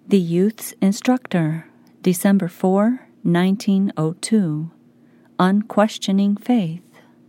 The Youth's Instructor, December 4, 1902. Unquestioning Faith.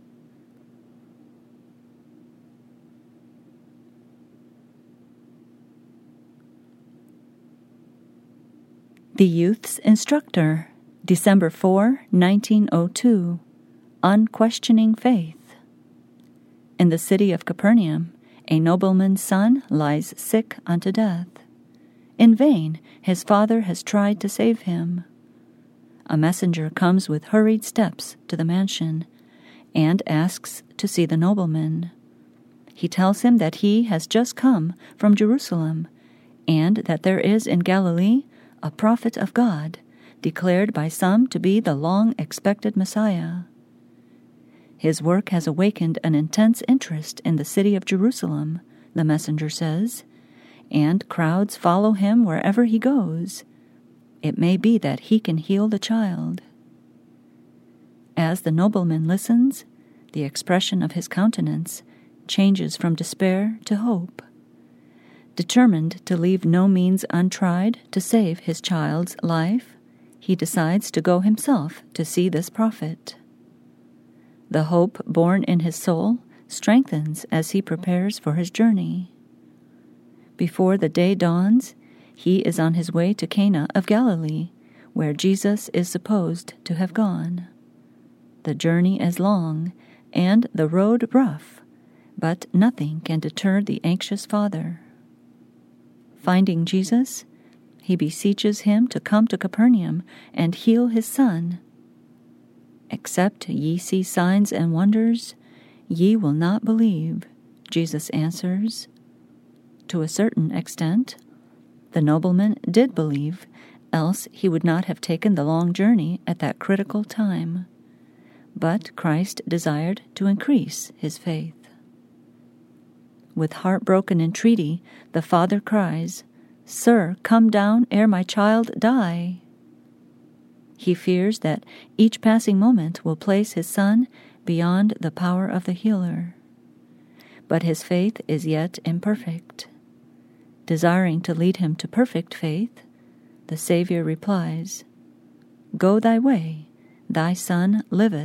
The Youth's Instructor, December 4, 1902. Unquestioning Faith. In the city of Capernaum, a nobleman's son lies sick unto death. In vain his father has tried to save him. A messenger comes with hurried steps to the mansion and asks to see the nobleman. He tells him that he has just come from Jerusalem and that there is in Galilee a prophet of God, declared by some to be the long-expected Messiah. His work has awakened an intense interest in the city of Jerusalem, the messenger says, and crowds follow him wherever he goes. It may be that he can heal the child. As the nobleman listens, the expression of his countenance changes from despair to hope. Determined to leave no means untried to save his child's life, he decides to go himself to see this prophet. The hope born in his soul strengthens as he prepares for his journey. Before the day dawns, he is on his way to Cana of Galilee, where Jesus is supposed to have gone. The journey is long and the road rough, but nothing can deter the anxious father. Finding Jesus, he beseeches him to come to Capernaum and heal his son. "Except ye see signs and wonders, ye will not believe," Jesus answers. To a certain extent, the nobleman did believe, else he would not have taken the long journey at that critical time. But Christ desired to increase his faith. With heartbroken entreaty, the father cries, "Sir, come down ere my child die." He fears that each passing moment will place his son beyond the power of the healer. But his faith is yet imperfect. Desiring to lead him to perfect faith, the Savior replies, "Go thy way, thy son liveth."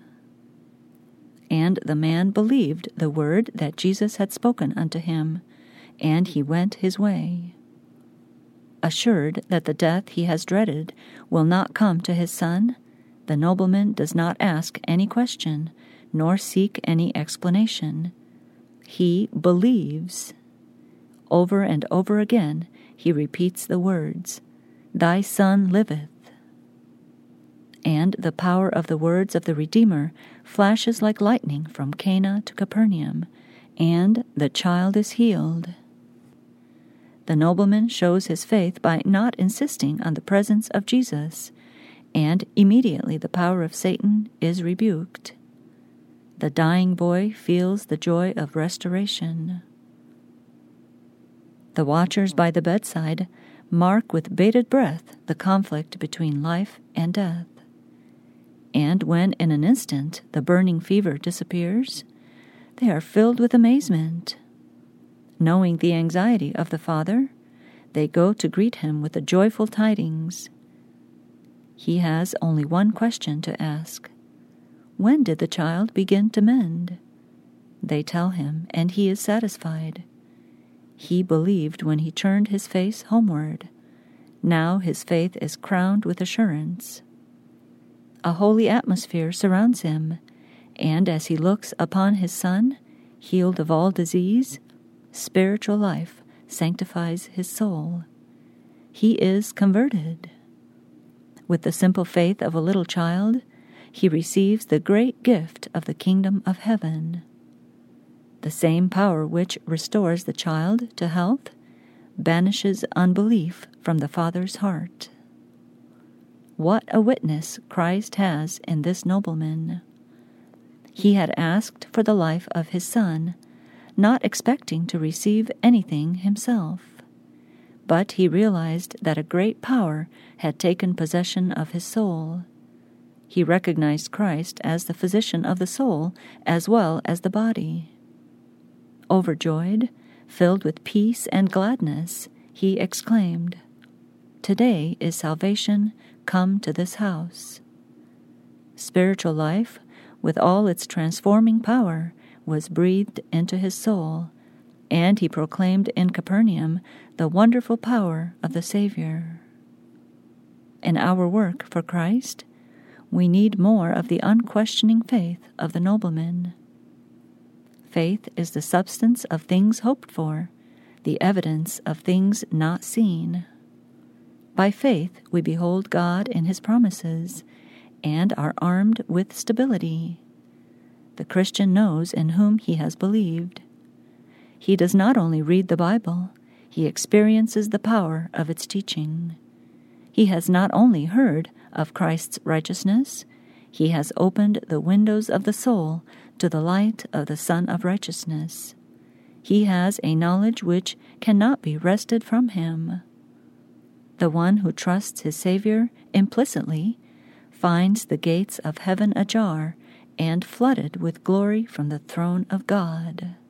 And the man believed the word that Jesus had spoken unto him, and he went his way. Assured that the death he has dreaded will not come to his son, the nobleman does not ask any question, nor seek any explanation. He believes. Over and over again he repeats the words, "Thy son liveth." And the power of the words of the Redeemer flashes like lightning from Cana to Capernaum, and the child is healed. The nobleman shows his faith by not insisting on the presence of Jesus, and immediately the power of Satan is rebuked. The dying boy feels the joy of restoration. The watchers by the bedside mark with bated breath the conflict between life and death. And when in an instant the burning fever disappears, they are filled with amazement. Knowing the anxiety of the father, they go to greet him with the joyful tidings. He has only one question to ask. When did the child begin to mend? They tell him, and he is satisfied. He believed when he turned his face homeward. Now his faith is crowned with assurance. A holy atmosphere surrounds him, and as he looks upon his son, healed of all disease, spiritual life sanctifies his soul. He is converted. With the simple faith of a little child, he receives the great gift of the kingdom of heaven. The same power which restores the child to health banishes unbelief from the father's heart. What a witness Christ has in this nobleman! He had asked for the life of his son, not expecting to receive anything himself. But he realized that a great power had taken possession of his soul. He recognized Christ as the physician of the soul as well as the body. Overjoyed, filled with peace and gladness, he exclaimed, today is salvation come to this house. Spiritual life, with all its transforming power, was breathed into his soul, and he proclaimed in Capernaum the wonderful power of the Savior. In our work for Christ, we need more of the unquestioning faith of the nobleman. Faith is the substance of things hoped for, the evidence of things not seen. By faith we behold God in his promises, and are armed with stability. The Christian knows in whom he has believed. He does not only read the Bible, he experiences the power of its teaching. He has not only heard of Christ's righteousness, he has opened the windows of the soul to the light of the Sun of Righteousness. He has a knowledge which cannot be wrested from him. The one who trusts his Savior implicitly finds the gates of heaven ajar and flooded with glory from the throne of God.